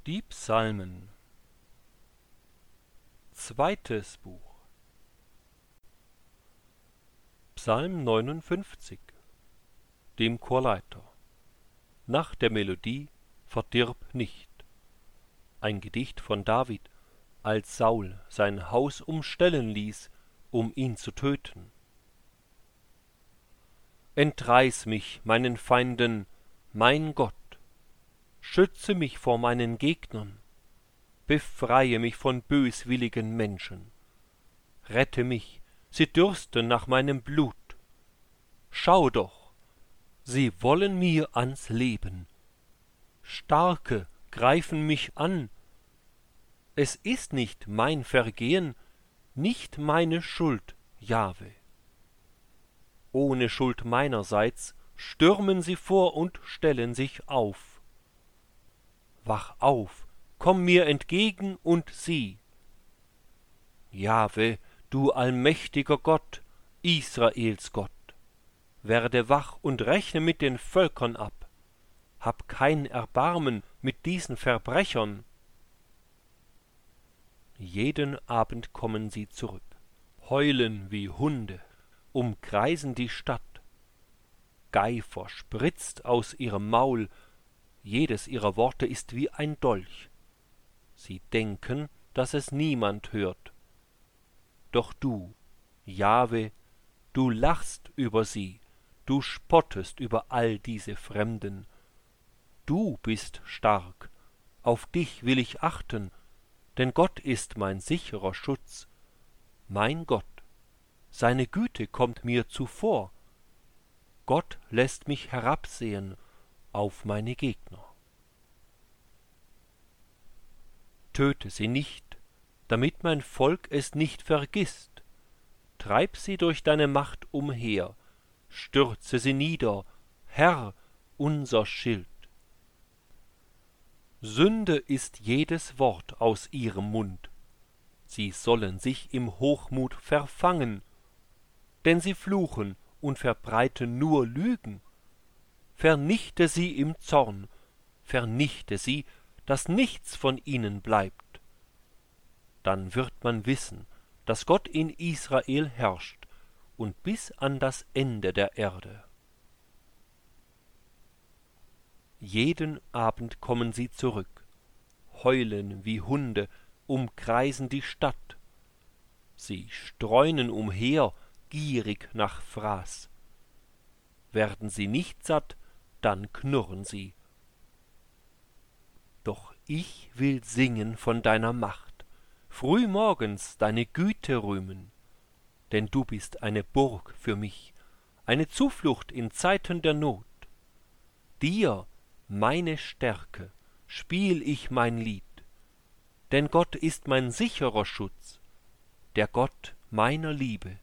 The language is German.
Die Psalmen. Zweites Buch. Psalm 59. Dem Chorleiter. Nach der Melodie Verdirb nicht. Ein Gedicht von David, als Saul sein Haus umstellen ließ, um ihn zu töten. Entreiß mich meinen Feinden, mein Gott, schütze mich vor meinen Gegnern, befreie mich von böswilligen Menschen, rette mich, sie dürsten nach meinem Blut. Schau doch, sie wollen mir ans Leben, Starke greifen mich an, es ist nicht mein Vergehen, nicht meine Schuld, Jahwe. Ohne Schuld meinerseits stürmen sie vor und stellen sich auf. Wach auf, komm mir entgegen und sieh. Jahwe, du allmächtiger Gott, Israels Gott, werde wach und rechne mit den Völkern ab. Hab kein Erbarmen mit diesen Verbrechern. Jeden Abend kommen sie zurück, heulen wie Hunde, umkreisen die Stadt. Geifer spritzt aus ihrem Maul, jedes ihrer Worte ist wie ein Dolch. Sie denken, dass es niemand hört. Doch du, Jahwe, du lachst über sie, du spottest über all diese Fremden. Du bist stark, auf dich will ich achten, denn Gott ist mein sicherer Schutz. Mein Gott, seine Güte kommt mir zuvor. Gott lässt mich herabsehen auf meine Gegner. Töte sie nicht, damit mein Volk es nicht vergisst. Treib sie durch deine Macht umher, stürze sie nieder, Herr, unser Schild. Sünde ist jedes Wort aus ihrem Mund. Sie sollen sich im Hochmut verfangen, denn sie fluchen und verbreiten nur Lügen. Vernichte sie im Zorn, vernichte sie, dass nichts von ihnen bleibt. Dann wird man wissen, dass Gott in Israel herrscht und bis an das Ende der Erde. Jeden Abend kommen sie zurück, heulen wie Hunde, umkreisen die Stadt. Sie streunen umher, gierig nach Fraß. Werden sie nicht satt, dann knurren sie. Doch ich will singen von deiner Macht, frühmorgens deine Güte rühmen, denn du bist eine Burg für mich, eine Zuflucht in Zeiten der Not. Dir, meine Stärke, spiel ich mein Lied, denn Gott ist mein sicherer Schutz, der Gott meiner Liebe.